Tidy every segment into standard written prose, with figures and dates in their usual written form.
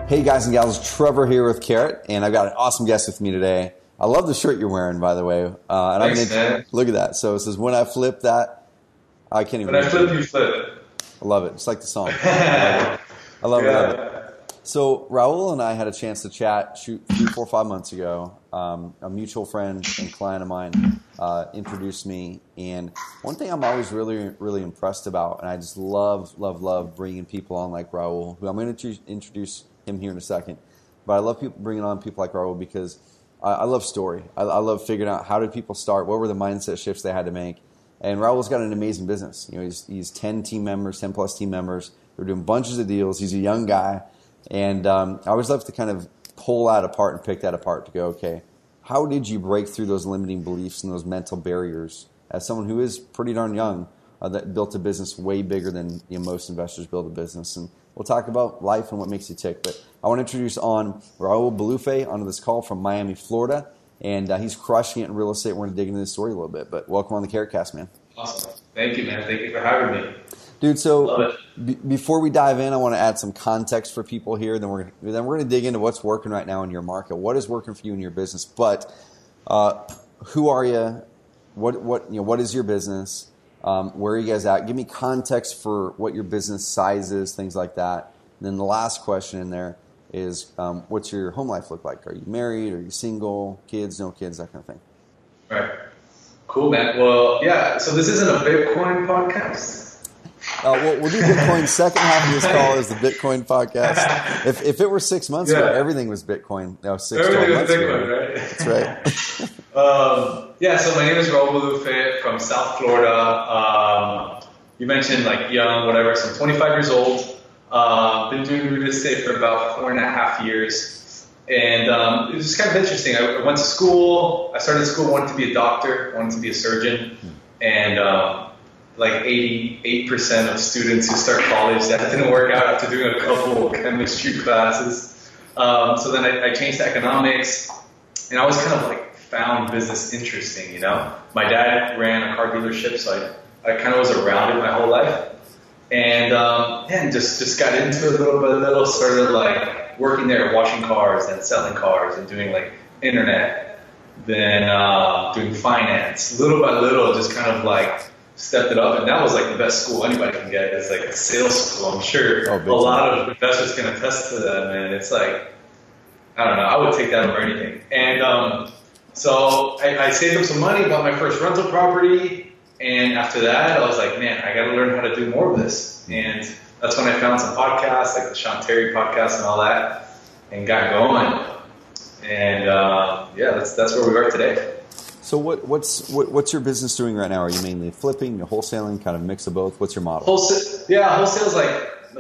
Hey guys and gals, Trevor here with Carrot, and I've got an awesome guest with me today. I love the shirt you're wearing, by the way. And Thanks, man. Look at that. So it says, when I flip that, I can't even. When I flip, you flip. I love it. It's like the song. I love it. So Raul and I had a chance to chat 4 or 5 months ago. A mutual friend and client of mine introduced me, and one thing I'm always really, really impressed about, and I just love bringing people on like Raul, who I'm going to introduce him here in a second. But I love bringing on people like Raul because I love story. I love figuring out how did people start, what were the mindset shifts they had to make. And Raul's got an amazing business. You know, he's 10 plus team members. They're doing bunches of deals. He's a young guy. And I always love to kind of pull that apart and pick that apart to go, okay, how did you break through those limiting beliefs and those mental barriers as someone who is pretty darn young that built a business way bigger than most investors build a business? And we'll talk about life and what makes you tick. But I want to introduce on Raul Balufe onto this call from Miami, Florida. And he's crushing it in real estate. We're going to dig into this story a little bit. But welcome on the CarrotCast, man. Awesome. Thank you, man. Thank you for having me. Dude, so before we dive in, I want to add some context for people here. Then we're going to dig into what's working right now in your market. What is working for you in your business? But who are you? What is your business? Where are you guys at? Give me context for what your business size is, things like that. And then the last question in there is, what's your home life look like? Are you married? Are you single? Kids? No kids? That kind of thing. Right. Cool, man. Well, yeah. So this isn't a Bitcoin podcast. We'll do Bitcoin. Second half of this call is the Bitcoin podcast. If it were 6 months ago, everything was Bitcoin. No, 12 months ago. Right? That's right. So my name is Raul Balufe from South Florida. You mentioned like young, whatever. So I'm 25 years old. Been doing real estate for about 4.5 years. And it was just kind of interesting. I went to school. I started school, wanted to be a doctor, wanted to be a surgeon. And like 88% of students who start college, that didn't work out after doing a couple chemistry classes. So then I changed to economics, and I always kind of like found business interesting, you know. My dad ran a car dealership, so I kind of was around it my whole life. And just got into it little by little, started like working there, washing cars and selling cars and doing like internet, then doing finance. Little by little, just kind of like stepped it up, and that was like the best school anybody can get. It's like a sales school. I'm sure a lot of investors can attest to that, man. It's like, I don't know, I would take that over anything. And so I saved up some money, bought my first rental property, and after that, I was like, man, I got to learn how to do more of this. And that's when I found some podcasts, like the Sean Terry podcast and all that, and got going. And that's where we are today. So what's your business doing right now? Are you mainly flipping, wholesaling, kind of mix of both? What's your model? Wholesale is like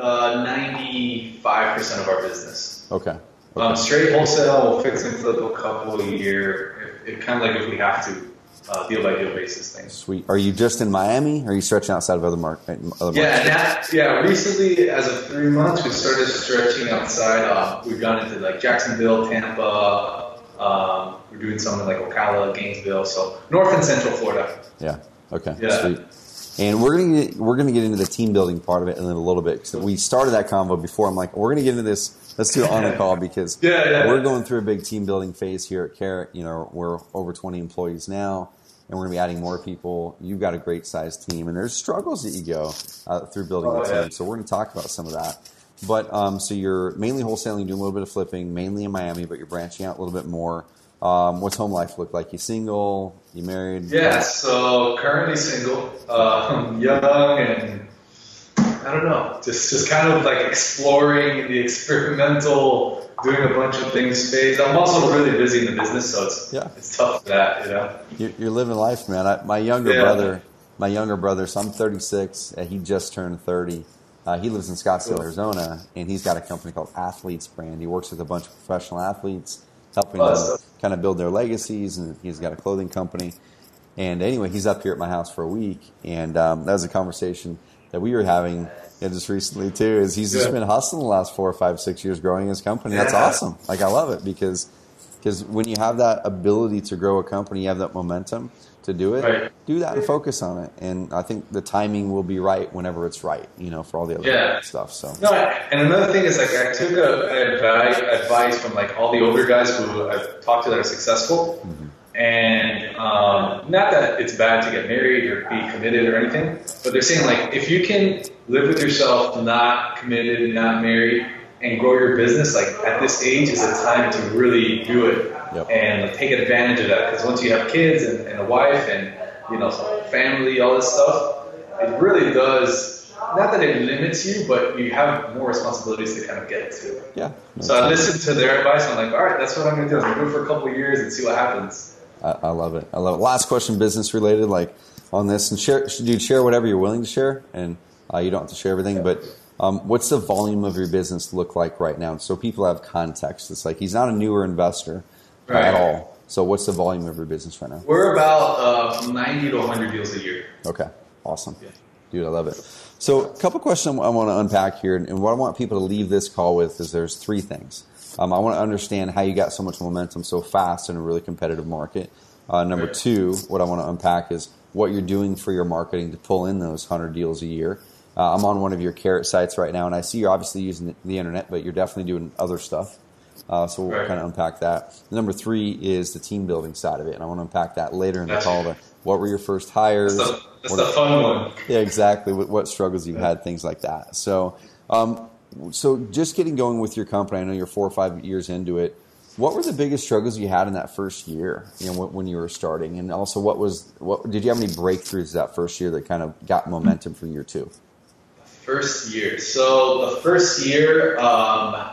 95% of our business. Okay. Straight wholesale, we'll fix and flip a couple a year. It kind of like if we have to, deal by deal basis things. Sweet. Are you just in Miami? Or are you stretching outside of other markets? Recently, as of 3 months, we started stretching outside. We've gone into like Jacksonville, Tampa. We're doing something like Ocala, Gainesville, so North and Central Florida. Yeah. Okay. Yeah. Sweet. And we're gonna get into the team building part of it in a little bit. So we started that convo before. I'm like, we're gonna get into this. Let's do it on the call because we're going through a big team building phase here at Carrot. You know, we're over 20 employees now, and we're gonna be adding more people. You've got a great sized team, and there's struggles that you go through building a team. So we're gonna talk about some of that. But so you're mainly wholesaling, doing a little bit of flipping, mainly in Miami, but you're branching out a little bit more. What's home life look like? You single? You married? Yeah, so currently single, young, and I don't know, just kind of like exploring the experimental, doing a bunch of things phase. I'm also really busy in the business, so it's tough for that, you know. You're living life, man. My younger brother. So I'm 36. He just turned 30. He lives in Scottsdale, Arizona, and he's got a company called Athletes Brand. He works with a bunch of professional athletes, helping them kind of build their legacies, and he's got a clothing company. And anyway, he's up here at my house for a week, and that was a conversation that we were having just recently too. Is he's just been hustling the last 4 or 5, 6 years growing his company. That's awesome. Like I love it because when you have that ability to grow a company, you have that momentum. to do it, Right. do that and focus on it. And I think the timing will be right whenever it's right, for all the other stuff. So no, and another thing is like I took advice from like all the older guys who I've talked to that are successful. And not that it's bad to get married or be committed or anything, but they're saying like if you can live with yourself, not committed, not married, and grow your business, like at this age is a time to really do it. Yep. And like, take advantage of that, because once you have kids and a wife and family, all this stuff, it really does. Not that it limits you, but you have more responsibilities to kind of get to. Yeah. So I listened to their advice. And I'm like, all right, that's what I'm going to do. I'm going to do it for a couple of years and see what happens. I love it. Last question, business related, like on this, and share whatever you're willing to share, and you don't have to share everything, but what's the volume of your business look like right now? So people have context. It's like he's not a newer investor at all. So what's the volume of your business right now? We're about 90 to 100 deals a year. Okay. Awesome. Yeah. Dude, I love it. So a couple questions I want to unpack here, and what I want people to leave this call with is there's three things. I want to understand how you got so much momentum so fast in a really competitive market. Number two, what I want to unpack is what you're doing for your marketing to pull in those 100 deals a year. I'm on one of your Carrot sites right now, and I see you're obviously using the internet, but you're definitely doing other stuff. So we'll kind of unpack that. Number three is the team building side of it, and I want to unpack that later in the call. What were your first hires? That's the fun one. Yeah, exactly. What struggles you've had, things like that. So just getting going with your company, I know you're 4 or 5 years into it. What were the biggest struggles you had in that first year, when you were starting? And also, did you have any breakthroughs that first year that kind of got momentum for year two? First year. So the first year, how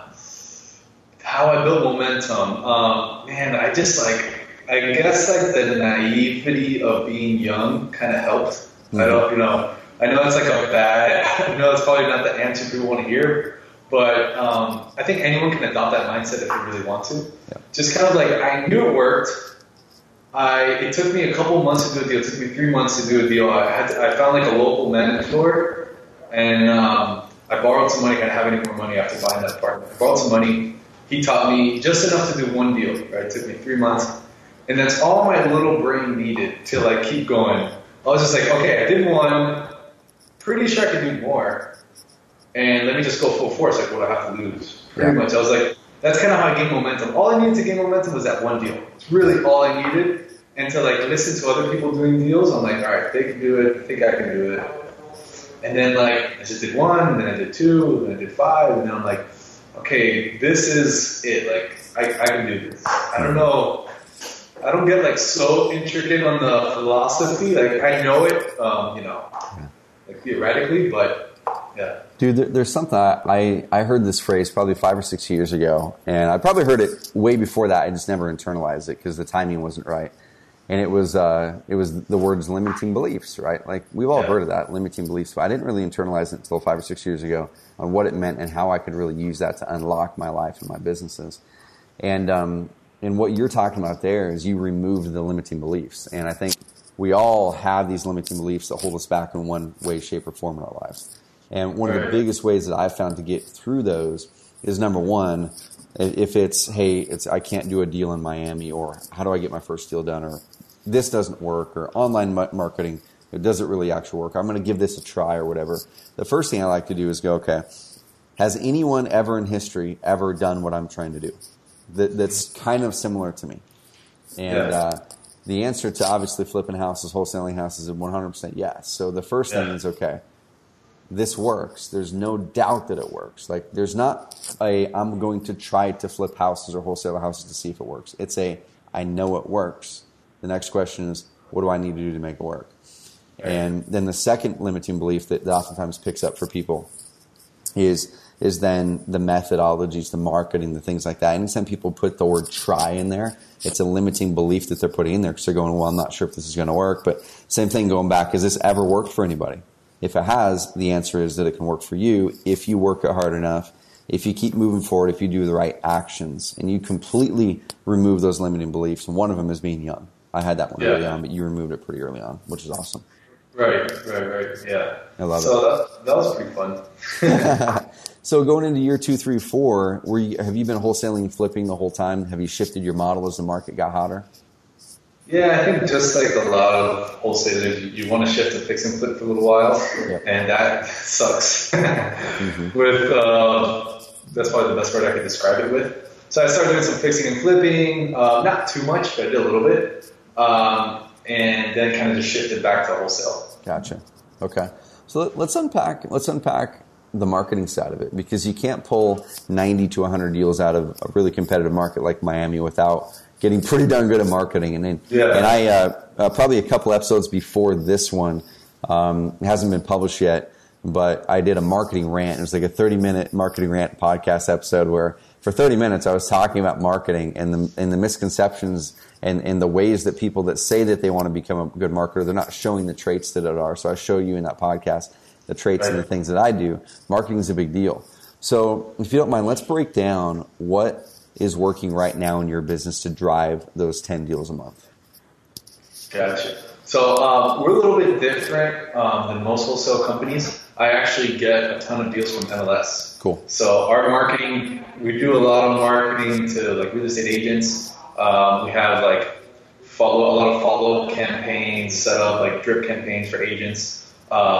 I built momentum. I guess like the naivety of being young kind of helped. Mm-hmm. I know it's I know it's probably not the answer people want to hear, but I think anyone can adopt that mindset if they really want to. Yeah. Just kind of like, I knew it worked. It took me a couple months to do a deal. It took me 3 months to do a deal. I found like a local mentor, and I borrowed some money. I didn't have any more money after buying that apartment. I borrowed some money. He taught me just enough to do one deal. Right? It took me 3 months, and that's all my little brain needed to like keep going. I was just like, okay, I did one. Pretty sure I could do more, and let me just go full force. Like, what do I have to lose? Pretty much. I was like, that's kind of how I gained momentum. All I needed to gain momentum was that one deal. It's really all I needed. And to like listen to other people doing deals, I'm like, all right, they can do it. I think I can do it. And then like I just did one, and then I did two, and then I did five, and then I'm like, okay, this is it. Like I can do this. I don't know. I don't get like so intricate on the philosophy. Like I know it, like theoretically, but yeah. Dude, there's something I heard this phrase probably 5 or 6 years ago, and I probably heard it way before that. I just never internalized it because the timing wasn't right. And it was the words limiting beliefs, right? Like we've all heard of that, limiting beliefs. But I didn't really internalize it until 5 or 6 years ago on what it meant and how I could really use that to unlock my life and my businesses. And what you're talking about there is you removed the limiting beliefs. And I think we all have these limiting beliefs that hold us back in one way, shape, or form in our lives. And one of the biggest ways that I've found to get through those is, number one, if it's I can't do a deal in Miami, or how do I get my first deal done, or this doesn't work, or online marketing, it doesn't really actually work. I'm going to give this a try or whatever. The first thing I like to do is go, okay, has anyone ever in history ever done what I'm trying to do that's kind of similar to me? And the answer to obviously flipping houses, wholesaling houses is 100% yes. So the first thing is, okay, this works. There's no doubt that it works. Like there's not I'm going to try to flip houses or wholesale houses to see if it works. It's I know it works. The next question is, what do I need to do to make it work? Right. And then the second limiting belief that oftentimes picks up for people is then the methodologies, the marketing, the things like that. Anytime people put the word try in there, it's a limiting belief that they're putting in there because they're going, well, I'm not sure if this is going to work. But same thing going back, has this ever worked for anybody? If it has, the answer is that it can work for you if you work it hard enough, if you keep moving forward, if you do the right actions, and you completely remove those limiting beliefs. And one of them is being young. I had that one early on, but you removed it pretty early on, which is awesome. Right. Yeah. I love it. So that was pretty fun. So going into year 2, 3, 4, have you been wholesaling and flipping the whole time? Have you shifted your model as the market got hotter? Yeah, I think just like a lot of wholesalers, you want to shift to fix and flip for a little while, and that sucks. With that's probably the best word I could describe it with. So I started doing some fixing and flipping, not too much, but I did a little bit, and then kind of just shifted back to wholesale. Gotcha. Okay. So let's unpack the marketing side of it, because you can't pull 90 to 100 deals out of a really competitive market like Miami without getting pretty darn good at marketing. And I probably a couple episodes before this one, it hasn't been published yet, but I did a marketing rant. It was like a 30-minute marketing rant podcast episode where for 30 minutes I was talking about marketing and the misconceptions and the ways that people that say that they want to become a good marketer, they're not showing the traits that it are. So I show you in that podcast the traits and the things that I do. Marketing is a big deal. So if you don't mind, let's break down what is working right now in your business to drive those 10 deals a month. Gotcha. So we're a little bit different than most wholesale companies. I actually get a ton of deals from MLS. Cool. So our marketing, we do a lot of marketing to like real estate agents. We have like a lot of follow campaigns set up, like drip campaigns for agents.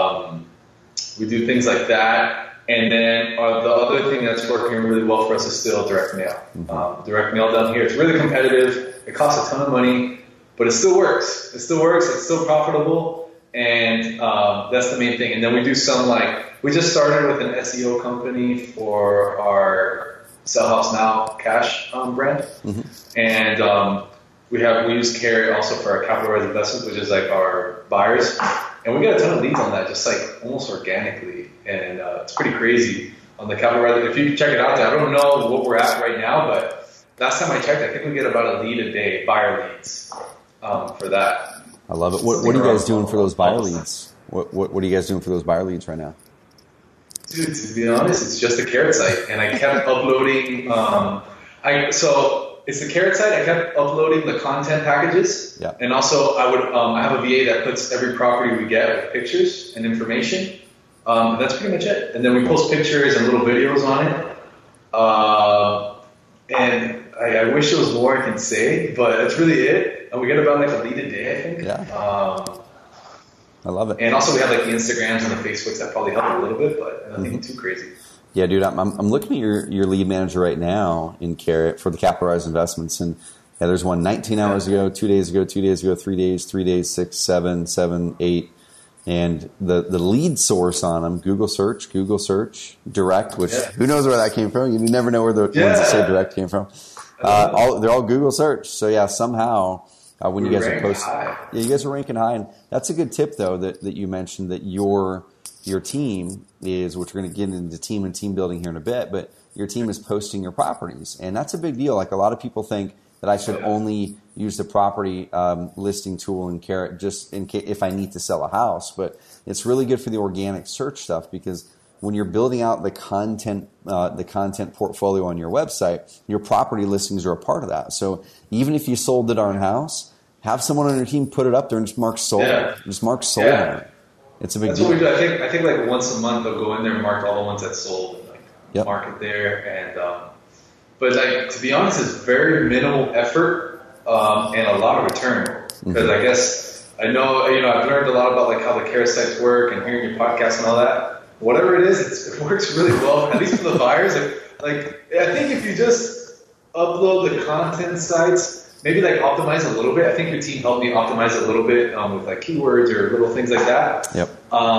We do things like that. And then the other thing that's working really well for us is still direct mail. Direct mail down here, it's really competitive. It costs a ton of money, but it still works. It's still profitable, and that's the main thing. And then we do some we just started with an SEO company for our Sell House Now cash brand, and we use Carrot also for our capital rise investments, which is like our buyers. And we get a ton of leads on that, just like almost organically. And it's pretty crazy on the capital rise. If you check it out there, I don't know what we're at right now, but last time I checked, I think we get about a lead a day, buyer leads, for that. I love it. What are you guys doing for those buyer leads? What are you guys doing for those buyer leads right now? Dude, to be honest, it's just a Carrot site. And I kept uploading, it's the Carrot site. I kept uploading the content packages, and also I have a VA that puts every property we get with pictures and information. And that's pretty much it. And then we post pictures and little videos on it. And I wish there was more I can say, but that's really it. And we get about like a lead a day, I think. Yeah. I love it. And also we have like the Instagrams and the Facebooks that probably help a little bit, but nothing too crazy. Yeah, dude, I'm looking at your lead manager right now in Carrot for the Capital Rise investments, and there's one 19 hours ago, 2 days ago, 2 days ago, 3 days, 6, 7, 8, and the lead source on them, Google search, direct, which who knows where that came from? You never know where the ones that say direct came from. They're all Google search. So yeah, somehow when you guys are posting, you guys are ranking high, and that's a good tip though that you mentioned that your team is, which we're going to get into team and team building here in a bit, but your team is posting your properties. And that's a big deal. Like a lot of people think that I should only use the property listing tool in Carrot just in case if I need to sell a house. But it's really good for the organic search stuff, because when you're building out the content portfolio on your website, your property listings are a part of that. So even if you sold the darn house, have someone on your team put it up there and just mark sold. Just mark sold on it. It's a big deal. That's what we do. I think like once a month they'll go in there and mark all the ones that sold and mark it there. And but like to be honest, it's very minimal effort and a lot of return. Because I guess I know I've learned a lot about like how the Carrot sites work and hearing your podcast and all that. Whatever it is, it works really well. At least for the buyers. Like I think if you just upload the content sites. Maybe like optimize a little bit. I think your team helped me optimize a little bit with like keywords or little things like that. Yep.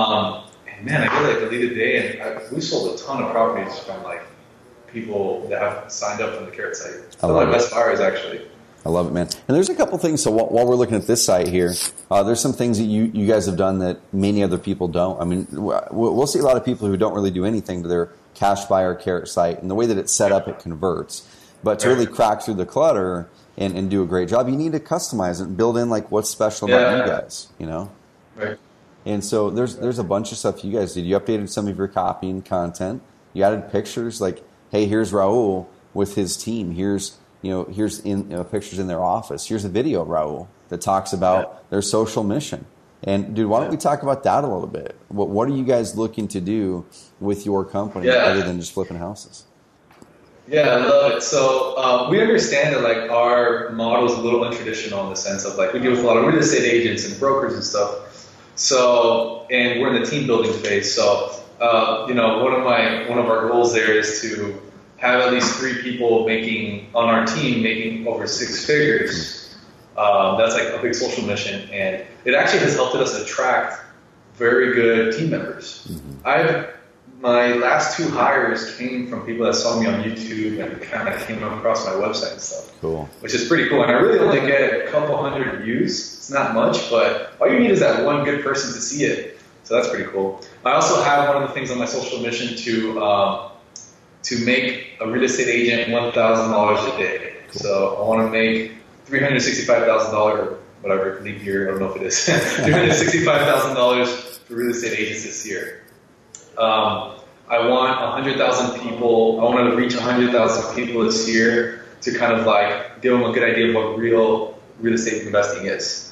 And man, I get like a lead a day, and we sold a ton of properties from like people that have signed up from the Carrot site. Some of my best buyers actually. I love it, man. And there's a couple things. So while we're looking at this site here, there's some things that you guys have done that many other people don't. I mean, we'll see a lot of people who don't really do anything to their cash buyer Carrot site, and the way that it's set up, it converts. But to really crack through the clutter and do a great job, you need to customize it and build in like what's special about you guys, Right. And so there's a bunch of stuff you guys did. You updated some of your copy and content. You added pictures like, hey, here's Raul with his team. Here's pictures in their office. Here's a video of Raul that talks about their social mission. And dude, why don't we talk about that a little bit? What are you guys looking to do with your company other than just flipping houses? Yeah, I love it. So we understand that like our model is a little untraditional in the sense of like we deal with a lot of real estate agents and brokers and stuff. So and we're in the team building phase. So one of our goals there is to have at least 3 people on our team making over 6 figures. That's like a big social mission, and it actually has helped us attract very good team members. Mm-hmm. My last 2 hires came from people that saw me on YouTube and kind of came across my website and stuff. Cool. Which is pretty cool. And I really only get a couple hundred views. It's not much, but all you need is that one good person to see it. So that's pretty cool. I also have one of the things on my social mission to make a real estate agent $1,000 a day. Cool. So I want to make $365,000, whatever leap year, I don't know if it is, $365,000 for real estate agents this year. I want 100,000 people. I want to reach 100,000 people this year to kind of like give them a good idea of what real estate investing is.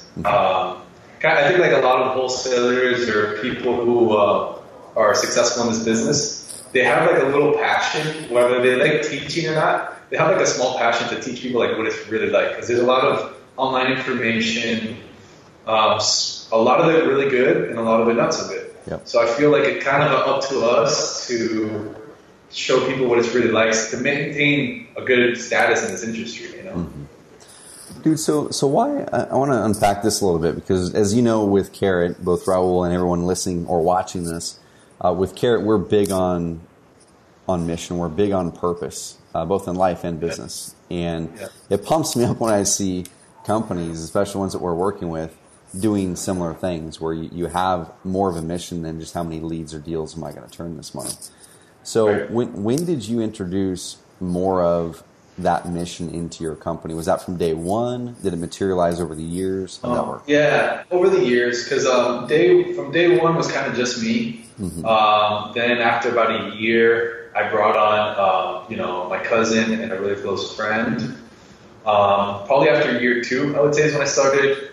I think like a lot of wholesalers or people who are successful in this business, they have like a little passion, whether they like teaching or not. They have like a small passion to teach people like what it's really like, because there's a lot of online information, a lot of it really good and a lot of it not so good. Yep. So I feel like it's kind of up to us to show people what it's really like to maintain a good status in this industry, you know? Mm-hmm. Dude, so why, I want to unpack this a little bit, because as you know, with Carrot, both Raul and everyone listening or watching this, with Carrot, we're big on mission. We're big on purpose, both in life and business. And it pumps me up when I see companies, especially ones that we're working with, doing similar things where you have more of a mission than just how many leads or deals am I going to turn this month. So when did you introduce more of that mission into your company? Was that from day one? Did it materialize over the years? How did that work? Yeah, over the years, because from day one was kind of just me. Mm-hmm. Then after about a year, I brought on my cousin and a really close friend. Probably after year 2, I would say, is when I started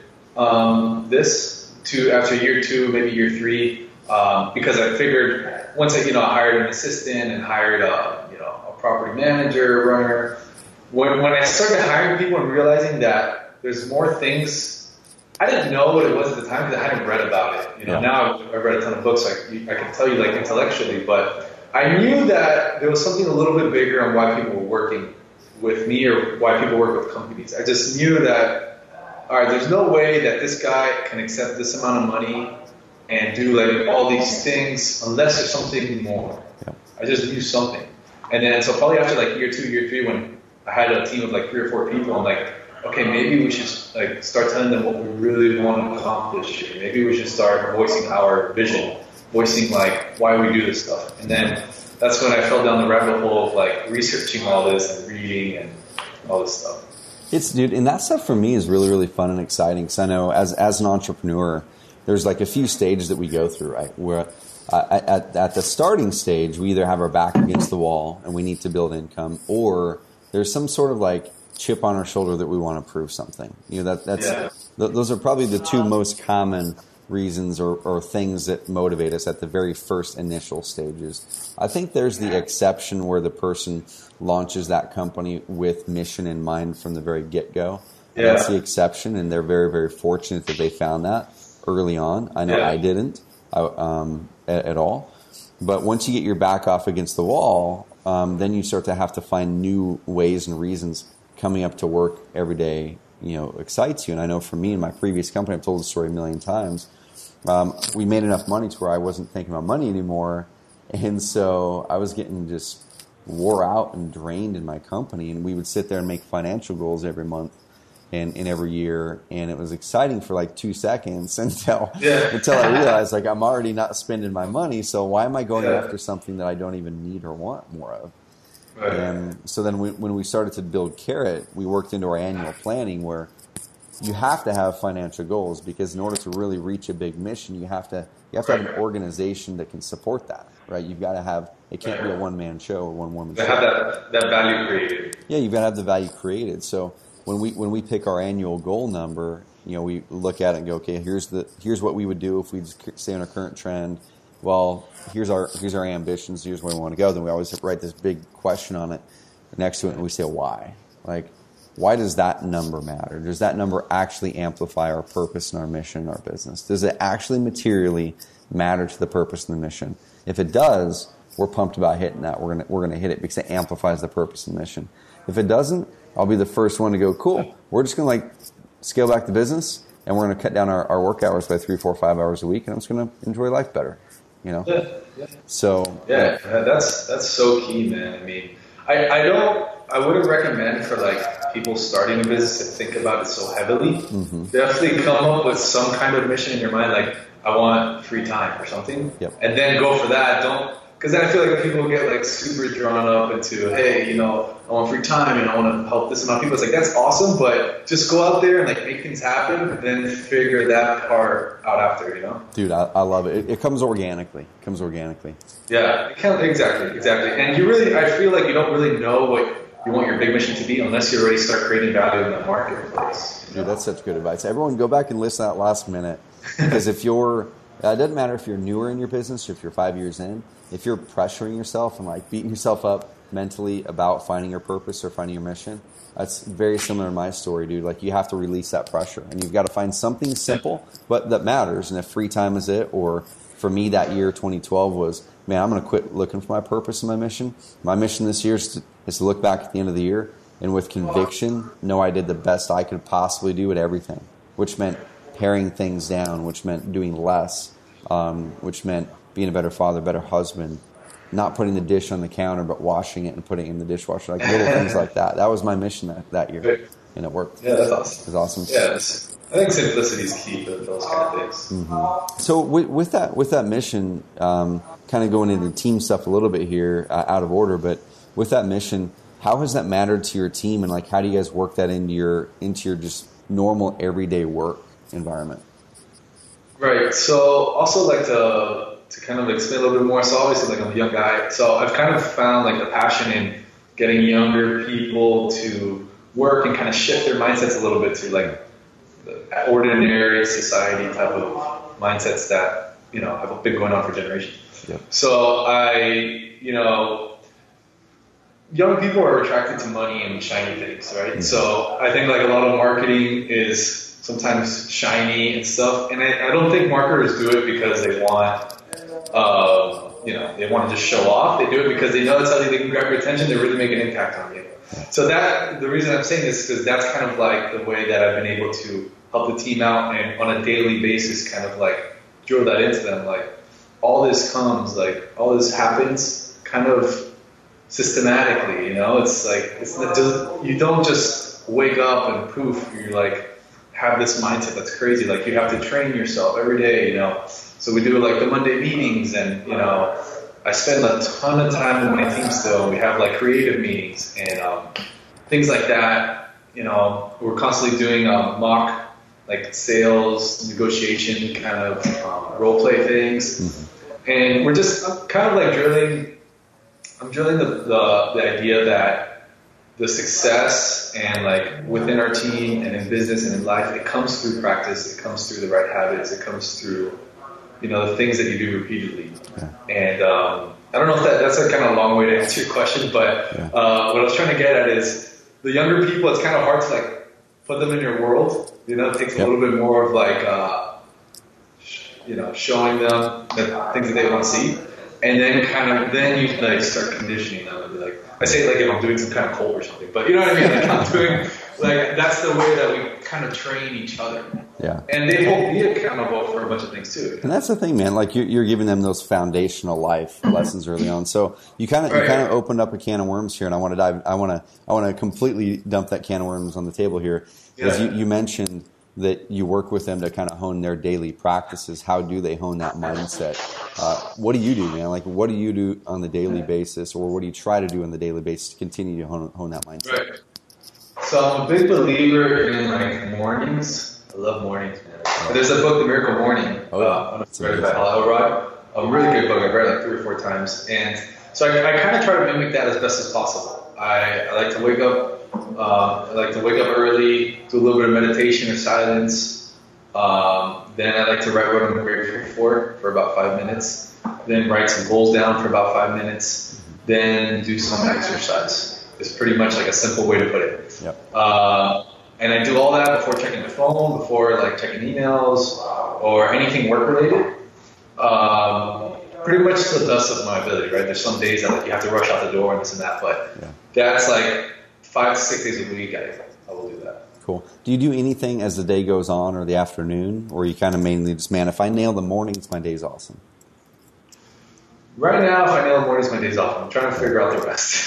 after year 2, maybe year 3, because I figured once I hired an assistant and hired a property manager, runner. When I started hiring people and realizing that there's more things, I didn't know what it was at the time because I hadn't read about it. Now I've read a ton of books, so I can tell you like intellectually, but I knew that there was something a little bit bigger on why people were working with me or why people work with companies. I just knew that, all right, there's no way that this guy can accept this amount of money and do like all these things unless there's something more. Yeah. I just knew something. And then, so probably after like year 2, year 3, when I had a team of like 3 or 4 people, I'm like, okay, maybe we should like start telling them what we really want to accomplish here. Maybe we should start voicing our vision, voicing like why we do this stuff. And then that's when I fell down the rabbit hole of like researching all this and reading and all this stuff. And that stuff for me is really, really fun and exciting, because I know as an entrepreneur, there's like a few stages that we go through, right? Where at the starting stage, we either have our back against the wall and we need to build income, or there's some sort of like chip on our shoulder that we want to prove something. Those are probably the 2 most common reasons or things that motivate us at the very first initial stages. I think there's the exception where the person launches that company with mission in mind from the very get-go. Yeah. That's the exception, and they're very, very fortunate that they found that early on. I know I didn't at all. But once you get your back off against the wall, then you start to have to find new ways and reasons. Coming up to work every day, excites you. And I know for me in my previous company, I've told the story a million times, we made enough money to where I wasn't thinking about money anymore. And so I was getting just wore out and drained in my company. And we would sit there and make financial goals every month and every year. And it was exciting for like 2 seconds until I realized like I'm already not spending my money. So why am I going after something that I don't even need or want more of? Right. And so then when we started to build Carrot, we worked into our annual planning where you have to have financial goals, because in order to really reach a big mission, you have to have an organization that can support that, right? You've got to have, it can't be a one-man show or one-woman show. Have that value created. Yeah, you've got to have the value created. So when we pick our annual goal number, we look at it and go, okay, here's what we would do if we stay on our current trend. Well, here's our ambitions. Here's where we want to go. Then we always write this big question on it. next to it and we say why. Like, why does that number matter? Does that number actually amplify our purpose and our mission in our business? Does it actually materially matter to the purpose and the mission? If it does, we're pumped about hitting that. We're gonna hit it because it amplifies the purpose and mission. If it doesn't, I'll be the first one to go, cool. We're just gonna like scale back the business and we're gonna cut down our work hours by 3, 4, 5 hours a week, and I'm just gonna enjoy life better. You know? Yeah. So that's so key, man. I mean, I wouldn't recommend for like people starting a business to think about it so heavily. Mm-hmm. Definitely come up with some kind of mission in your mind, like I want free time or something, and then go for that. Because then I feel like people get like super drawn up into, hey, you know, I want free time and I want to help this amount of people. It's like, that's awesome, but just go out there and like make things happen, and then figure that part out after, you know? Dude, I love it. It comes organically. Yeah, exactly. And I feel like you don't really know what you want your big mission to be unless you already start creating value in the marketplace. Dude, that's such good advice. Everyone go back and listen to that last minute, because it doesn't matter if you're newer in your business or if you're 5 years in, if you're pressuring yourself and like beating yourself up mentally about finding your purpose or finding your mission, that's very similar to my story, dude. Like, you have to release that pressure and you've got to find something simple, but that matters. And if free time is it, or for me that year, 2012 was, man, I'm going to quit looking for my purpose and my mission. My mission this year is to look back at the end of the year and with conviction know I did the best I could possibly do at everything, which meant paring things down, which meant doing less, which meant being a better father, better husband, not putting the dish on the counter but washing it and putting it in the dishwasher, like little things like that. That was my mission that year, and it worked. Yeah, that's awesome. It was awesome. Yeah, I think simplicity is key for those kind of things. Mm-hmm. So with that mission, kind of going into team stuff a little bit here, out of order, but with that mission, how has that mattered to your team, and like how do you guys work that into your just normal everyday work environment? Right. So also like to kind of explain a little bit more. So obviously, like, I'm a young guy, so I've kind of found like the passion in getting younger people to work and kind of shift their mindsets a little bit to like the ordinary society type of mindsets that, you know, have been going on for generations. Yep. So young people are attracted to money and shiny things, right? Mm-hmm. So I think like a lot of marketing is sometimes shiny and stuff, and I don't think marketers do it because they want, they want to just show off. They do it because they know that's how they can grab your attention. They really make an impact on you. So the reason I'm saying this is because that's kind of like the way that I've been able to help the team out, and on a daily basis kind of like drill that into them. Like, all this happens kind of systematically, you know? It's like, you don't just wake up and poof, you're like, have this mindset that's crazy. Like, you have to train yourself every day, you know? So we do like the Monday meetings, and, you know, I spend a ton of time with my team still. We have like creative meetings and things like that. You know, we're constantly doing mock like sales, negotiation kind of role play things. Mm-hmm. And we're just kind of like I'm drilling the idea that the success and like within our team and in business and in life, it comes through practice, it comes through the right habits, it comes through, you know, the things that you do repeatedly. Yeah. And I don't know if that's a kind of long way to answer your question, but what I was trying to get at is the younger people, it's kind of hard to like put them in your world. You know, it takes a little bit more of like, showing them the things that they want to see. And then you like start conditioning them and be like, I say like if I'm doing some kind of cult or something, but you know what I mean? Like I'm doing, like that's the way that we kind of train each other. Yeah. And they hold me accountable for a bunch of things too. And that's the thing, man. Like you're giving them those foundational life lessons early on. So you kind of opened up a can of worms here, and I want to completely dump that can of worms on the table here. Because you mentioned that you work with them to kind of hone their daily practices. How do they hone that mindset? What do you do, man? Like, what do you do on the daily basis, or what do you try to do on the daily basis to continue to hone that mindset? Right. So I'm a big believer in like mornings. I love mornings, man. There's a book, The Miracle Morning. It's read by Hal Elrod. A really good book. I've read it like 3 or 4 times. And so I kind of try to mimic that as best as possible. I like to wake up. I like to wake up early, do a little bit of meditation or silence. Then I like to write what I'm grateful for about 5 minutes. Then write some goals down for about 5 minutes. Then do some exercise. is pretty much like a simple way to put it. Yep. And I do all that before checking my phone, before like checking emails or anything work related. Pretty much to the best of my ability, right? There's some days that like, you have to rush out the door and this and that, but that's like 5 to 6 days a week. I will do that. Cool. Do you do anything as the day goes on or the afternoon, or you kind of mainly just, man, if I nail the mornings, my day's awesome? Right now, if I nail the mornings, my day's awesome. I'm trying to figure out the rest.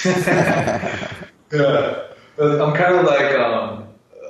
Yeah. I'm kind of like,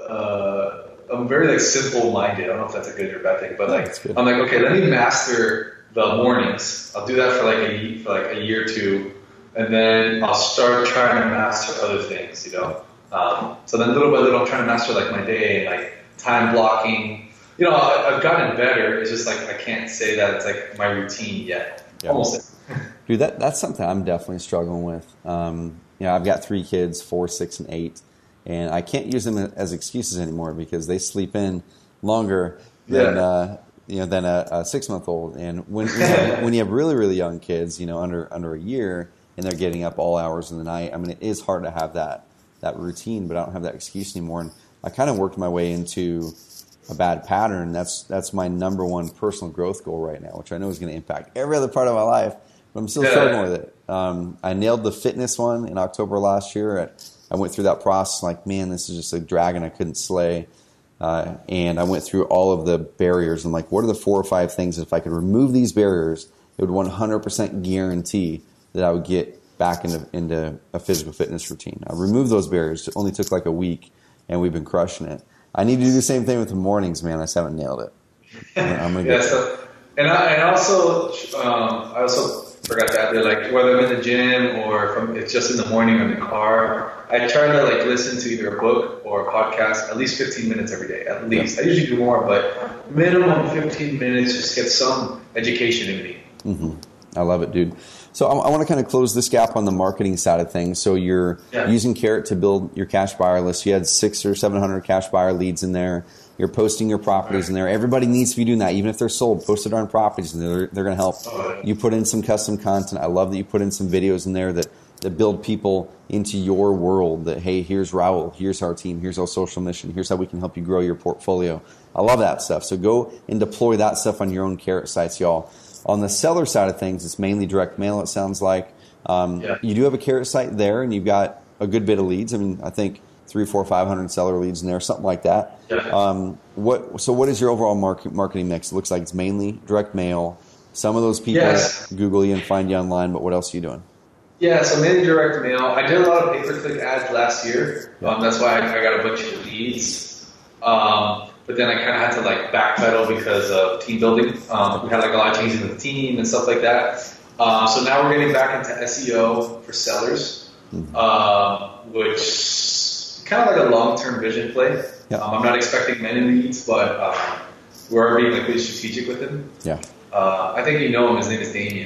I'm very like simple-minded. I don't know if that's a good or bad thing, but like I'm like, okay, let me master the mornings. I'll do that for like a year or two, and then I'll start trying to master other things, you know. So then little by little, I'm trying to master like my day and like time blocking. You know, I've gotten better. It's just like I can't say that it's like my routine yet. Yeah. Almost. Dude, that's something I'm definitely struggling with. You know, I've got 3 kids, 4, 6, and 8. And I can't use them as excuses anymore because they sleep in longer than a 6-month-old. And when you have really, really young kids, you know, under a year, and they're getting up all hours of the night, I mean, it is hard to have that routine, but I don't have that excuse anymore. And I kind of worked my way into a bad pattern. That's my number one personal growth goal right now, which I know is going to impact every other part of my life, but I'm still struggling with it. I nailed the fitness one in October last year. I went through that process like, man, this is just a dragon I couldn't slay. And I went through all of the barriers. And like, what are the 4 or 5 things that if I could remove these barriers, it would 100% guarantee that I would get back into a physical fitness routine. I removed those barriers. It only took like a week, and we've been crushing it. I need to do the same thing with the mornings, man. I just haven't nailed it. I'm gonna get I also forgot to add there, like whether I'm in the gym or it's just in the morning or in the car, I try to like listen to either a book or a podcast at least 15 minutes every day. At least I usually do more, but minimum 15 minutes. Just get some education in me. Mm-hmm. I love it, dude. So I want to kind of close this gap on the marketing side of things. So you're using Carrot to build your cash buyer list. You had 600 or 700 cash buyer leads in there. You're posting your properties in there. Everybody needs to be doing that. Even if they're sold, post it on properties, and they're going to help. You put in some custom content. I love that you put in some videos in there that build people into your world. That, hey, here's Raul. Here's our team. Here's our social mission. Here's how we can help you grow your portfolio. I love that stuff. So go and deploy that stuff on your own Carrot sites, y'all. On the seller side of things, it's mainly direct mail, it sounds like. You do have a Carrot site there, and you've got a good bit of leads. I mean, I think 300, 400, 500 seller leads in there, something like that. What is your overall marketing mix? It looks like it's mainly direct mail. Some of those people Google you and find you online, but what else are you doing? Yeah, so mainly direct mail. I did a lot of pay-per-click ads last year. That's why I got a bunch of leads. But then I kind of had to like backpedal because of team building. We had like a lot of changes in the team and stuff like that. So now we're getting back into SEO for sellers, which kind of like a long-term vision play. I'm not expecting many leads, but we're being like really strategic with him. I think you know him. His name is Damien.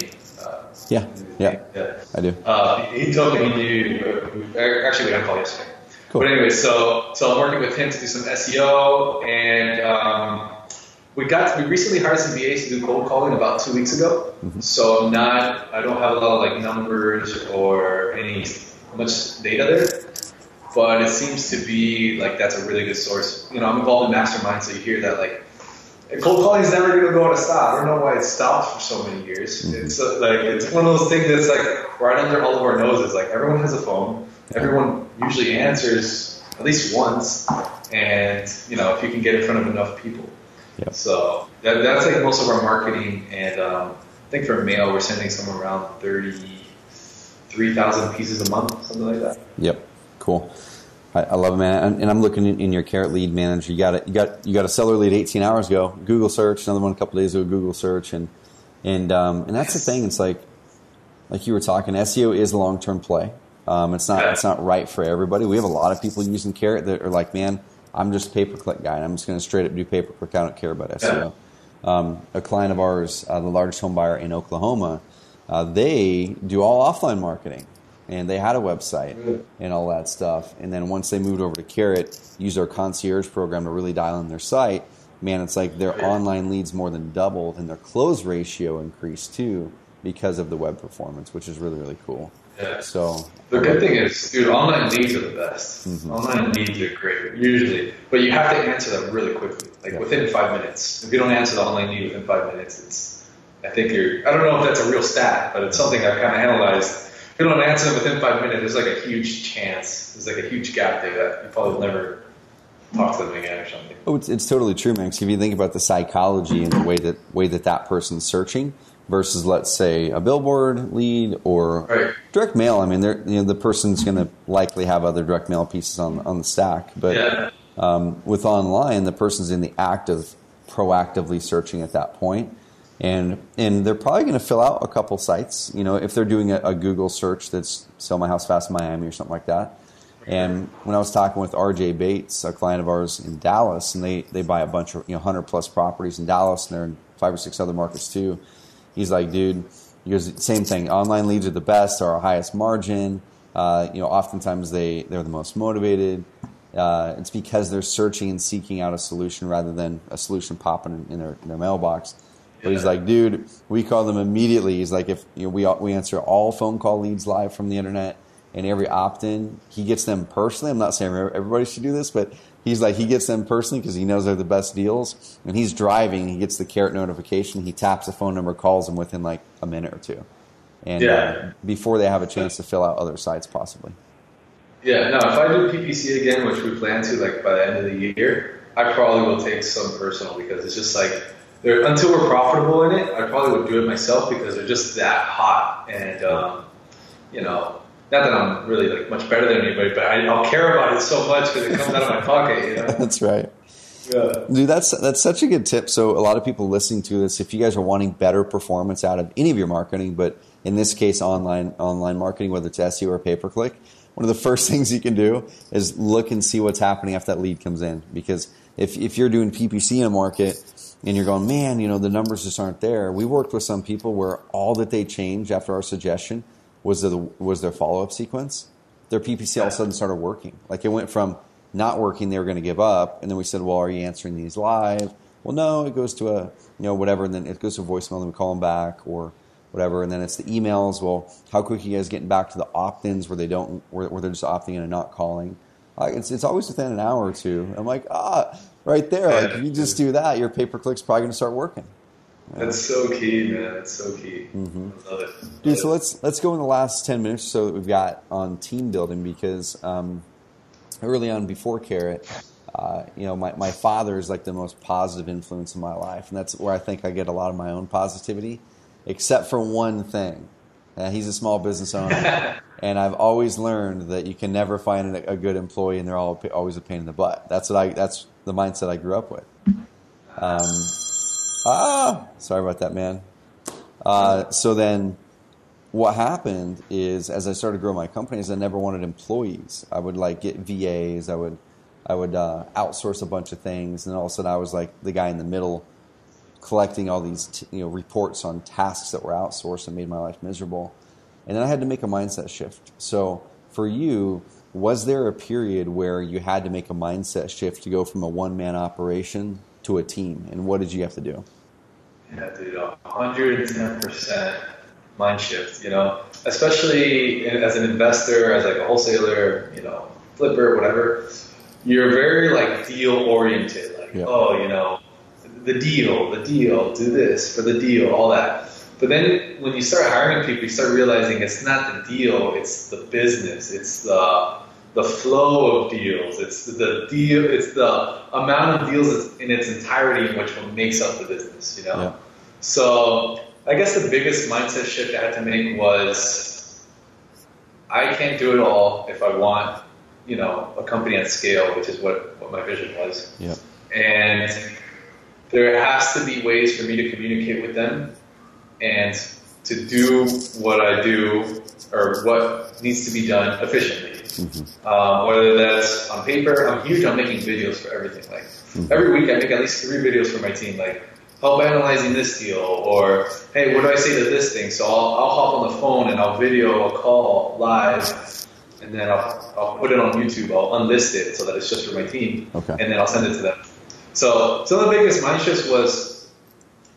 I do. He told me he knew. Actually, we had a call yesterday. Cool. But anyway, so I'm working with him to do some SEO, and we recently hired some VAs to do cold calling about 2 weeks ago. So I don't have a lot of like numbers or much data there, but it seems to be like that's a really good source. You know, I'm involved in masterminds, so you hear that like cold calling is never going to go out of style. I don't know why it stopped for so many years. It's it's one of those things that's like right under all of our noses. Like everyone has a phone. Everyone usually answers at least once, and you know if you can get in front of enough people. So that's like most of our marketing, and I think for mail we're sending somewhere around 33,000 pieces a month, something like that. Yep, cool. I love it, man. And I'm looking in your Carrot Lead Manager. You got a seller lead 18 hours ago. Google search, another one a couple days ago. Google search, and that's the thing. It's like you were talking. SEO is a long-term play. It's not right for everybody. We have a lot of people using Carrot that are like, man, I'm just a pay-per-click guy, and I'm just going to straight up do pay-per-click. I don't care about SEO. A client of ours, the largest home buyer in Oklahoma, they do all offline marketing. And they had a website and all that stuff. And then once they moved over to Carrot, used our concierge program to really dial in their site, man, it's like their online leads more than doubled and their close ratio increased too. because of the web performance, which is really, really cool. Yeah. So the good thing is, dude, online leads are the best. Online leads are great, usually. But you have to answer them really quickly, like within 5 minutes. If you don't answer the online lead within 5 minutes, I don't know if that's a real stat, but it's something I've kind of analyzed. If you don't answer them within 5 minutes, there's like a huge chance. There's like a huge gap there that you probably will never talk to them again or something. Oh, it's totally true, man. Because if you think about the psychology and the way that person's searching versus, let's say, a billboard lead or direct mail. I mean, the person's going to likely have other direct mail pieces on the stack. But with online, the person's in the act of proactively searching at that point. And they're probably going to fill out a couple sites. If they're doing a Google search that's Sell My House Fast Miami or something like that. And when I was talking with RJ Bates, a client of ours in Dallas, and they buy a bunch of 100 plus properties in Dallas, and they're in 5 or 6 other markets too. He's like, dude, he goes, same thing. Online leads are the best, are our highest margin. Oftentimes they're the most motivated. It's because they're searching and seeking out a solution rather than a solution popping in their mailbox. But he's like, dude, we call them immediately. He's like, if we answer all phone call leads live from the internet. And every opt-in, he gets them personally. I'm not saying everybody should do this, but he's like, he gets them personally because he knows they're the best deals. And he's driving, he gets the carrot notification, he taps the phone number, calls them within like a minute or two. And before they have a chance to fill out other sites possibly. Yeah, no, if I do PPC again, which we plan to like by the end of the year, I probably will take some personal because it's just like, until we're profitable in it, I probably would do it myself because they're just that hot. And, not that I'm really like much better than anybody, but I'll care about it so much because it comes out of my pocket. That's right. Yeah. Dude, that's such a good tip. So a lot of people listening to this, if you guys are wanting better performance out of any of your marketing, but in this case, online marketing, whether it's SEO or pay-per-click, one of the first things you can do is look and see what's happening after that lead comes in. Because if you're doing PPC in a market and you're going, man, the numbers just aren't there. We worked with some people where all that they changed after our suggestion was their follow-up sequence. Their PPC all of a sudden started working. Like it went from not working, they were going to give up, and then we said, well, are you answering these live? Well, no, it goes to whatever, and then it goes to a voicemail, and we call them back or whatever, and then it's the emails. Well, how quick are you guys getting back to the opt-ins where they're just opting in and not calling? It's always within an hour or two. I'm like, right there. Like if you just do that, your pay-per-click's probably going to start working. That's so key, man. That's so key. Mm-hmm. I love it. Dude, so let's go in the last 10 minutes or so that we've got on team building because early on before Carrot, my father is like the most positive influence in my life, and that's where I think I get a lot of my own positivity, except for one thing. He's a small business owner, and I've always learned that you can never find a good employee, and they're always a pain in the butt. That's the mindset I grew up with. Sorry about that, man. So then what happened is as I started to grow my companies, I never wanted employees. I would like get VAs. I would outsource a bunch of things. And all of a sudden I was like the guy in the middle collecting all these reports on tasks that were outsourced and made my life miserable. And then I had to make a mindset shift. So for you, was there a period where you had to make a mindset shift to go from a one-man operation to a team, and what did you have to do? Yeah, dude, 110% mind shift, especially as an investor, as like a wholesaler, flipper, whatever, you're very like deal oriented, like, the deal, do this for the deal, all that. But then when you start hiring people, you start realizing it's not the deal, it's the business, it's the flow of deals. It's the deal. It's the amount of deals in its entirety, which what makes up the business. Yeah. So I guess the biggest mindset shift I had to make was I can't do it all if I want, a company at scale, which is what my vision was. Yeah. And there has to be ways for me to communicate with them and to do what I do or what needs to be done efficiently. Mm-hmm. Whether that's on paper, I'm huge on making videos for everything. Like every week I make at least 3 videos for my team, like help analyzing this deal, or hey, what do I say to this thing? So I'll hop on the phone and I'll video a call live, and then I'll put it on YouTube. I'll unlist it so that it's just for my team, and then I'll send it to them. So some of the biggest mind shifts was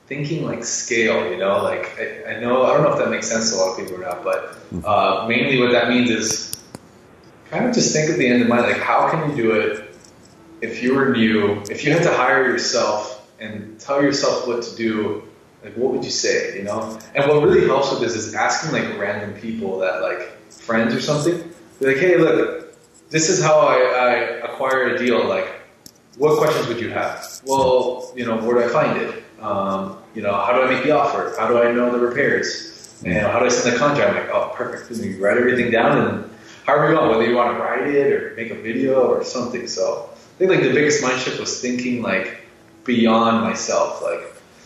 thinking like scale, you know, like I don't know if that makes sense to a lot of people or not, but mainly what that means is kind of just think at the end of mind, like how can you do it if you were new, if you had to hire yourself and tell yourself what to do, like what would you say, you know? And what really helps with this is asking like random people that like friends or something, be like, hey, look, this is how I acquire a deal, like what questions would you have? Well, you know, where do I find it? You know, how do I make the offer? How do I know the repairs? And how do I send the contract? I'm like, oh, perfect. And you write everything down, and however you want, whether you want to write it or make a video or something. So I think like the biggest mind shift was thinking like beyond myself, like,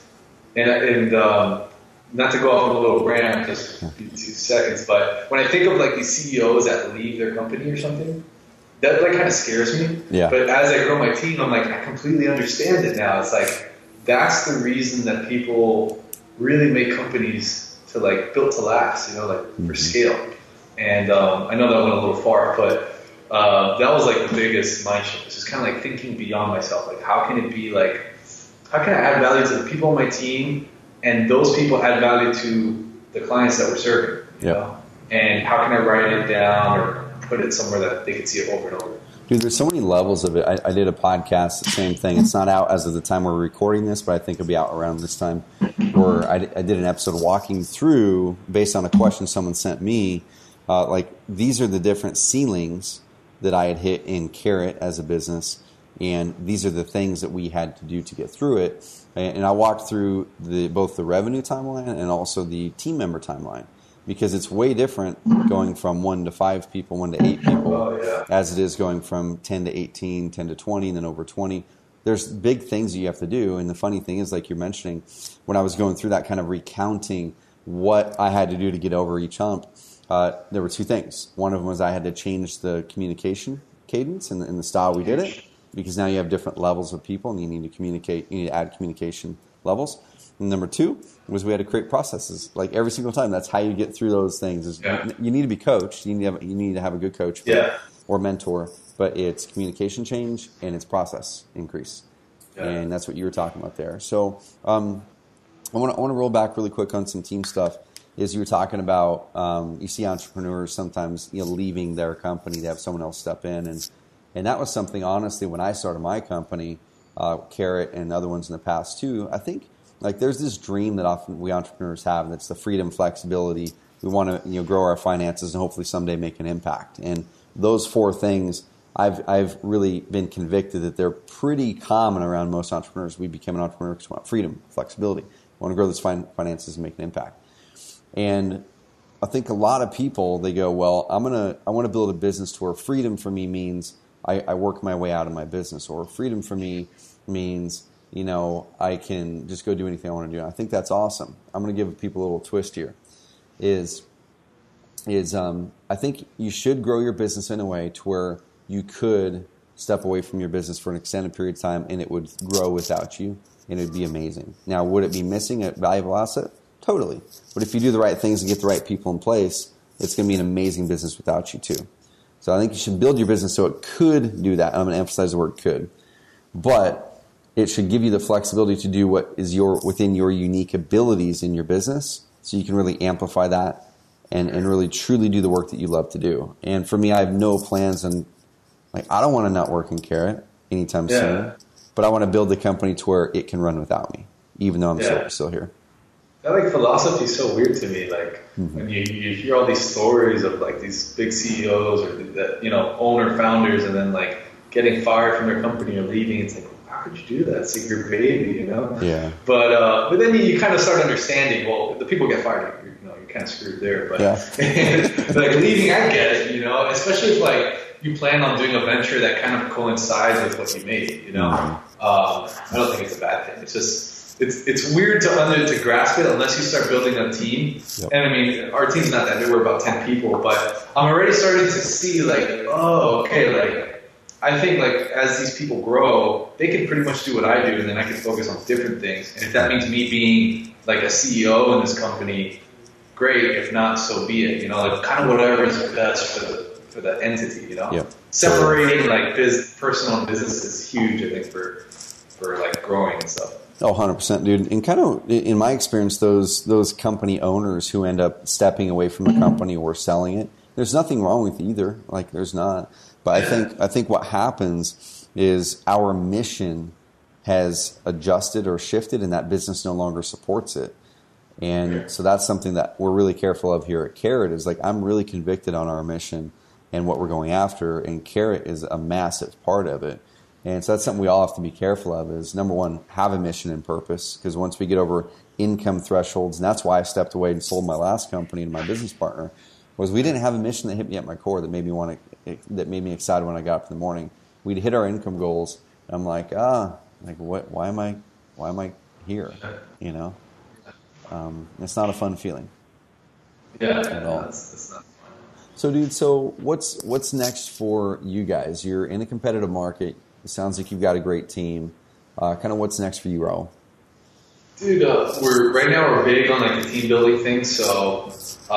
and not to go off on a little rant, just 2 seconds, but when I think of like these CEOs that leave their company or something, that like kind of scares me. Yeah. But as I grow my team, I'm like, I completely understand it now. It's like, that's the reason that people really make companies to like built to last, you know, like for scale. And I know that went a little far, but that was like the biggest mind shift. It's just kind of like thinking beyond myself. Like, how can it be like, how can I add value to the people on my team, and those people add value to the clients that we're serving, you know? And how can I write it down or put it somewhere that they can see it over and over? Dude, there's so many levels of it. I did a podcast, the same thing. It's not out as of the time we're recording this, but I think it'll be out around this time, where I did an episode walking through, based on a question someone sent me, like these are the different ceilings that I had hit in Carrot as a business, and these are the things that we had to do to get through it. And I walked through both the revenue timeline and also the team member timeline, because it's way different going from 1 to 5 people, 1 to 8 people, as it is going from 10 to 18, 10 to 20, and then over 20. There's big things that you have to do. And the funny thing is, like you're mentioning, when I was going through that kind of recounting what I had to do to get over each hump, there were 2 things. One of them was I had to change the communication cadence and the style we did it, because now you have different levels of people and you need to communicate, you need to add communication levels. And number 2 was we had to create processes. Like every single time, that's how you get through those things. You need to be coached. You need to have a good coach or mentor. But it's communication change and it's process increase, and that's what you were talking about there. So I want to roll back really quick on some team stuff. Is you were talking about you see entrepreneurs sometimes leaving their company to have someone else step in, and that was something, honestly, when I started my company, Carrot and other ones in the past too. I think. Like there's this dream that often we entrepreneurs have, and that's the freedom, flexibility. We want to grow our finances and hopefully someday make an impact. And those 4 things, I've really been convicted that they're pretty common around most entrepreneurs. We become an entrepreneur because we want freedom, flexibility. We want to grow those finances and make an impact. And I think a lot of people, they go, well, I want to build a business to where freedom for me means I work my way out of my business, or freedom for me means I can just go do anything I want to do. And I think that's awesome. I'm going to give people a little twist here. I think you should grow your business in a way to where you could step away from your business for an extended period of time and it would grow without you, and it would be amazing. Now, would it be missing a valuable asset? Totally. But if you do the right things and get the right people in place, it's going to be an amazing business without you too. So I think you should build your business so it could do that. I'm going to emphasize the word could. But it should give you the flexibility to do what is within your unique abilities in your business, so you can really amplify that and really truly do the work that you love to do. And for me, I have no plans on, I don't want to not work in Carrot anytime soon, but I want to build the company to where it can run without me, even though I'm still here. That philosophy is so weird to me. When you hear all these stories of these big CEOs or that owner founders, and then getting fired from their company or leaving, it's how could you do that? It's your baby, Yeah. But then you kind of start understanding. Well, the people get fired, you're kind of screwed there. But leaving, I get it. Especially if you plan on doing a venture that kind of coincides with what you made. I don't think it's a bad thing. It's just. It's weird to grasp it unless you start building a team. Yep. And I mean, our team's not that big. We're about 10 people, but I'm already starting to see I think as these people grow, they can pretty much do what I do, and then I can focus on different things. And if that means me being a CEO in this company, great. If not, so be it. Kind of whatever is best for the entity. Yep. Separating personal and business is huge. I think for growing and stuff. Oh, 100%, dude. And kind of in my experience, those company owners who end up stepping away from the company or selling it, there's nothing wrong with either. Like, there's not. But I think what happens is our mission has adjusted or shifted, and that business no longer supports it. And so that's something that we're really careful of here at Carrot, is like, I'm really convicted on our mission and what we're going after, and Carrot is a massive part of it. And so that's something we all have to be careful of, is number one, have a mission and purpose, because once we get over income thresholds, and that's why I stepped away and sold my last company to my business partner, was we didn't have a mission that hit me at my core that made me excited when I got up in the morning. We'd hit our income goals, and I'm like, what? Why am I here? You know, it's not a fun feeling. Yeah, at all. That's not fun. So, dude, what's next for you guys? You're in a competitive market. It sounds like you've got a great team. Kind of what's next for you, Raul? Dude, we're big on like the team building thing. So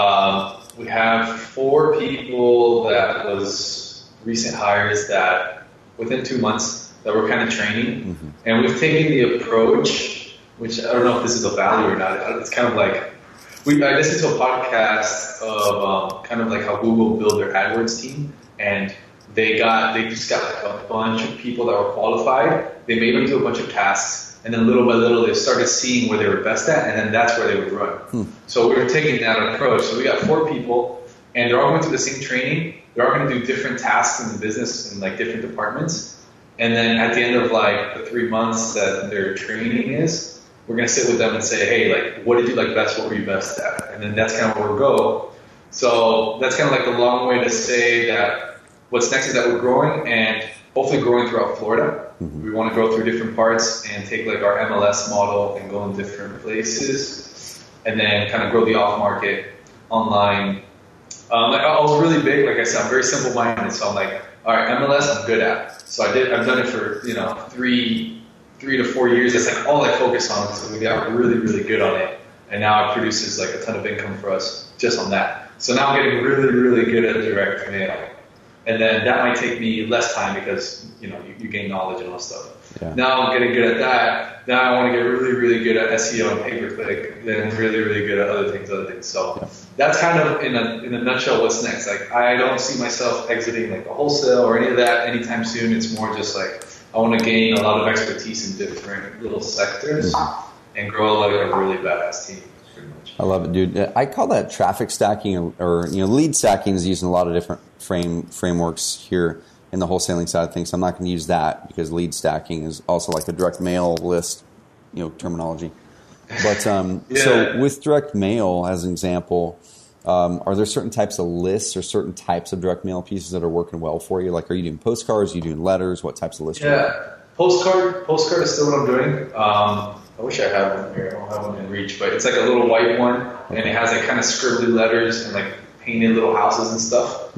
we have 4 people that was recent hires that within 2 months that we're kind of training, and we've taken the approach, which I don't know if this is a value or not. It's kind of like I listened to a podcast of kind of like how Google build their AdWords team, and they just got like a bunch of people that were qualified. They made them do a bunch of tasks, and then little by little they started seeing where they were best at, and then that's where they would run. So we were taking that approach. So we got 4 people, and they're all going through the same training. They're all going to do different tasks in the business in like different departments. And then at the end of like the 3 months that their training is, we're going to sit with them and say, hey, like, what did you like best? What were you best at? And then that's kind of where we'll go. So that's kind of like the long way to say that what's next is that we're growing, and hopefully growing throughout Florida. We want to go through different parts and take like our MLS model and go in different places, and then kind of grow the off market online. I was really big, like I said, I'm very simple minded. So I'm like, all right, MLS I'm good at. So I've done it for 3 to 4 years. That's like all I focus on. So we got really, really good on it. And now it produces like a ton of income for us just on that. So now I'm getting really, really good at direct mail. And then that might take me less time because, you gain knowledge and all that stuff. Yeah. Now I'm getting good at that. Now I want to get really, really good at SEO and pay-per-click, then really, really good at other things. So that's kind of in a nutshell what's next. Like, I don't see myself exiting like the wholesale or any of that anytime soon. It's more just like I want to gain a lot of expertise in different little sectors and grow like a really badass team. I love it, dude. I call that traffic stacking, or lead stacking is used in a lot of different frameworks here in the wholesaling side of things. I'm not going to use that because lead stacking is also like a direct mail list, terminology. But so with direct mail, as an example, are there certain types of lists or certain types of direct mail pieces that are working well for you? Like, are you doing postcards? Are you doing letters? What types of lists? Yeah, postcard is still what I'm doing. I wish I had one here. I don't have one in reach, but it's like a little white one, and it has like kind of scribbly letters and like painted little houses and stuff.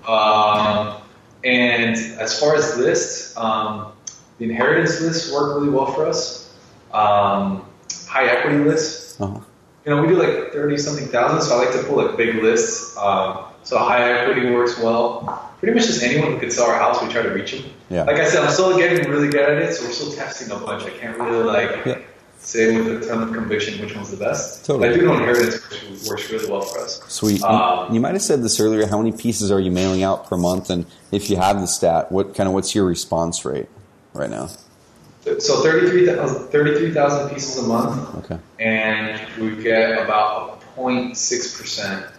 And as far as lists, the inheritance lists work really well for us. High equity lists. We do like 30-something thousand, so I like to pull like big lists. So high equity works well. Pretty much just anyone who could sell our house, we try to reach them. Yeah. Like I said, I'm still getting really good at it, so we're still testing a bunch. I can't really say with a ton of conviction which one's the best. Totally. I do know inheritance works really well for us. Sweet. You might have said this earlier. How many pieces are you mailing out per month? And if you have the stat, what's your response rate right now? So 33,000 pieces a month. Okay. And we get about a 0.6%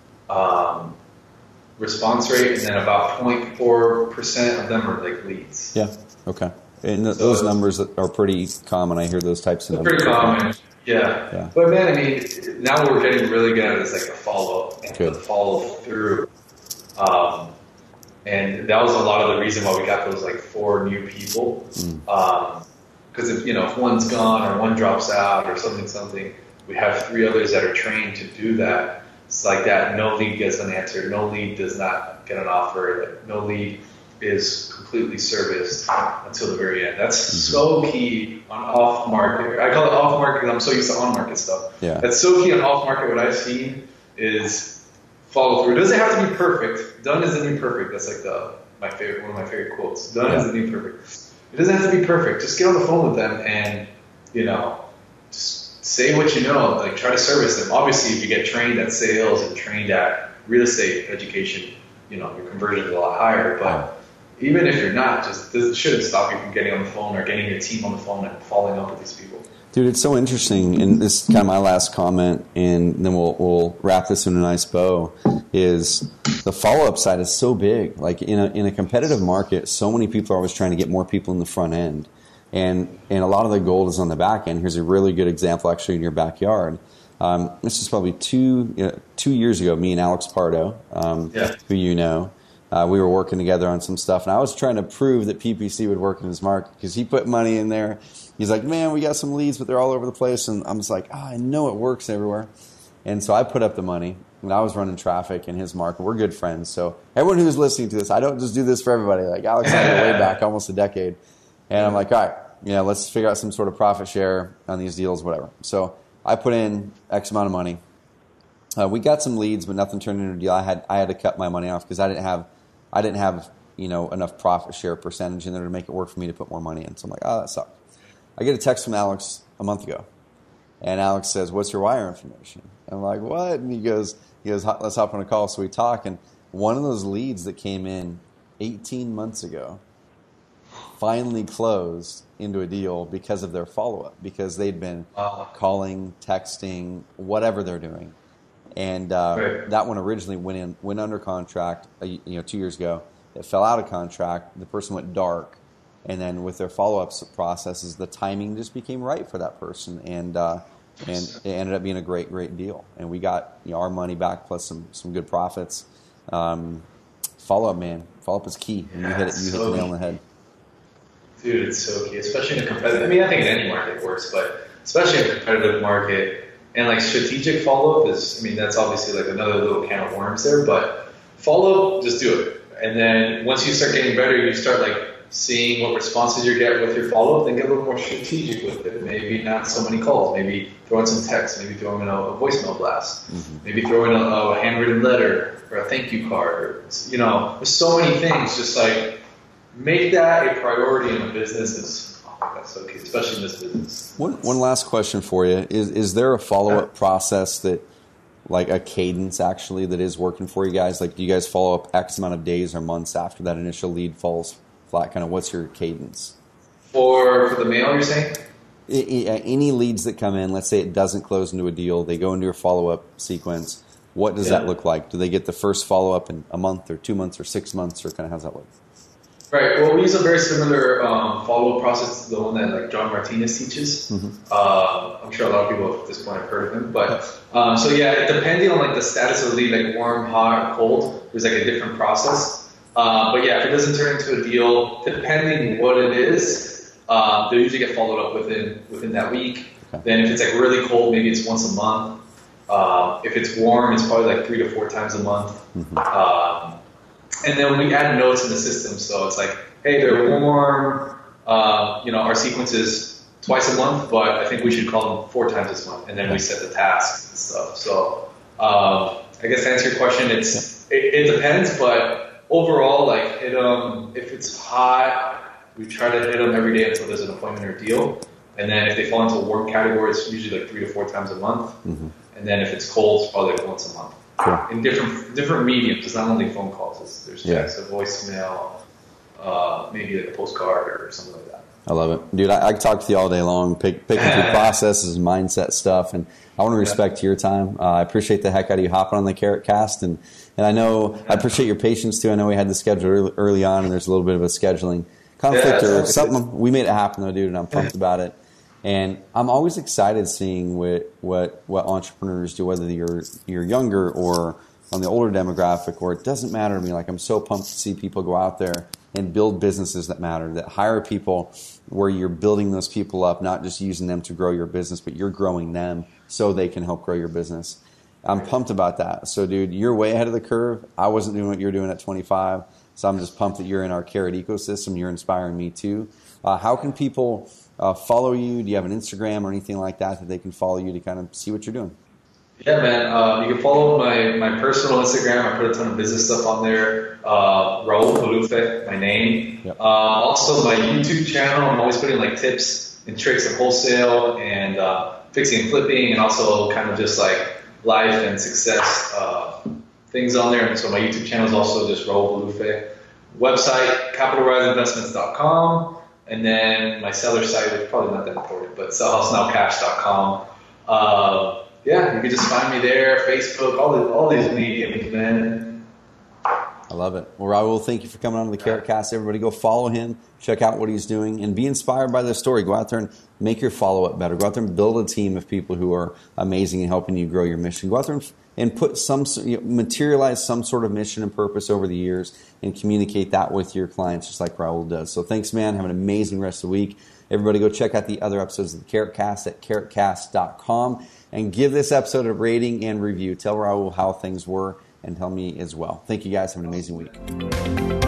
response rate, and then about 0.4% of them are like leads. Yeah. Okay. And those numbers are pretty common. I hear those types of numbers. Pretty common. Yeah. But man, now what we're getting really good at is like the follow-up and the follow-through. And that was a lot of the reason why we got those like 4 new people. Because if one's gone or one drops out or something, we have 3 others that are trained to do that. It's like that. No lead gets unanswered. No lead does not get an offer. No lead is completely serviced until the very end. That's so key on off market. I call it off market because I'm so used to on market stuff. Yeah. That's so key on off market. What I've seen is follow through. It doesn't have to be perfect. Done is the new perfect. That's like one of my favorite quotes. Done is the new perfect. It doesn't have to be perfect. Just get on the phone with them and just say what you know, like try to service them. Obviously, if you get trained at sales and trained at real estate education, your conversion is a lot higher. But even if you're not, this shouldn't stop you from getting on the phone or getting your team on the phone and following up with these people. Dude, it's so interesting, and this is kind of my last comment, and then we'll wrap this in a nice bow, is the follow-up side is so big. Like in a competitive market, so many people are always trying to get more people in the front end, and a lot of the gold is on the back end. Here's a really good example actually in your backyard. This is probably two years ago, me and Alex Pardo, who you know, we were working together on some stuff, and I was trying to prove that PPC would work in his market because he put money in there. He's like, man, we got some leads, but they're all over the place. And I'm just like, I know it works everywhere. And so I put up the money, and I was running traffic in his market. We're good friends. So everyone who's listening to this, I don't just do this for everybody. Like Alex and I go way back, almost a decade. And I'm like, all right, let's figure out some sort of profit share on these deals, whatever. So I put in X amount of money. We got some leads, but nothing turned into a deal. I had to cut my money off because I didn't have enough profit share percentage in there to make it work for me to put more money in. So I'm like, that sucks. I get a text from Alex a month ago, and Alex says, "What's your wire information?" I'm like, "What?" And he goes, "Let's hop on a call." So we talk, and one of those leads that came in 18 months ago finally closed into a deal because of their follow-up, because they'd been calling, texting, whatever they're doing, and that one originally went under contract 2 years ago. It fell out of contract. The person went dark. And then with their follow-up processes, the timing just became right for that person, and it ended up being a great deal. And we got our money back plus some good profits. Follow-up, man. Follow-up is key. And you hit the nail on the head. Dude, it's so key, especially in a competitive. I mean, I think in any market works, but especially in a competitive market, and like strategic follow-up that's obviously like another little can of worms there. But follow-up, just do it, and then once you start getting better, you start like seeing what responses you get with your follow-up, then get a little more strategic with it. Maybe not so many calls. Maybe throw in some text. Maybe throw in a voicemail blast. Mm-hmm. Maybe throw in a handwritten letter or a thank you card. There's so many things. Just like make that a priority in a business. That's okay, especially in this business. One last question for you. Is there a follow-up process that, like a cadence actually, that is working for you guys? Like, do you guys follow up X amount of days or months after that initial lead falls flat? Kind of what's your cadence? For the mail, you're saying? Any leads that come in, let's say it doesn't close into a deal, they go into your follow-up sequence. What does that look like? Do they get the first follow-up in a month or 2 months or 6 months, or kind of how's that look? Right. Well, we use a very similar follow-up process to the one that like John Martinez teaches. Mm-hmm. I'm sure a lot of people at this point have heard of him. But depending on like the status of the lead, like warm, hot, or cold, there's like a different process. But yeah, if it doesn't turn into a deal, depending what it is, they'll usually get followed up within that week. Okay. Then if it's like really cold, maybe it's once a month. If it's warm, it's probably like 3 to 4 times a month. Mm-hmm. And then we add notes in the system, so it's like, hey, they're warm. Our sequence is twice a month, but I think we should call them 4 times this month. And then we set the tasks and stuff. So I guess to answer your question, it depends, but overall, like hit them. If it's hot, we try to hit them every day until there's an appointment or deal. And then if they fall into a warm category, it's usually like 3 to 4 times a month. Mm-hmm. And then if it's cold, it's probably like once a month. Cool. In different mediums. It's not only phone calls. There's text, a voicemail, maybe like a postcard or something like that. I love it. Dude, I can talk to you all day long, picking through processes, mindset stuff, and I want to respect your time. I appreciate the heck out of you hopping on the Carrot Cast, and I know I appreciate your patience too. I know we had the schedule early on, and there's a little bit of a scheduling conflict or something. We made it happen though, dude, and I'm pumped about it. And I'm always excited seeing what entrepreneurs do, whether you're younger or on the older demographic, or it doesn't matter to me. Like, I'm so pumped to see people go out there and build businesses that matter, that hire people where you're building those people up, not just using them to grow your business, but you're growing them so they can help grow your business. I'm pumped about that. So, dude, you're way ahead of the curve. I wasn't doing what you're doing at 25, so I'm just pumped that you're in our Carrot ecosystem. You're inspiring me too. How can people follow you? Do you have an Instagram or anything like that they can follow you to kind of see what you're doing? Yeah, man. You can follow my personal Instagram. I put a ton of business stuff on there. Raul Polufe, my name. Yep. Also, my YouTube channel. I'm always putting like tips in tricks of wholesale and fixing and flipping, and also kind of just like life and success things on there. And so my YouTube channel is also just Raul Balufe. Website, capitalriseinvestments.com. And then my seller site is probably not that important, but sellhousenowcash.com. Yeah, you can just find me there, Facebook, all these mediums, man. I love it. Well, Raul, thank you for coming on to the Carrot Cast. Everybody go follow him, check out what he's doing, and be inspired by this story. Go out there and make your follow-up better. Go out there and build a team of people who are amazing and helping you grow your mission. Go out there and put materialize some sort of mission and purpose over the years and communicate that with your clients just like Raul does. So thanks, man. Have an amazing rest of the week. Everybody go check out the other episodes of the Carrot Cast at carrotcast.com and give this episode a rating and review. Tell Raul how things were and tell me as well. Thank you guys. Have an amazing week.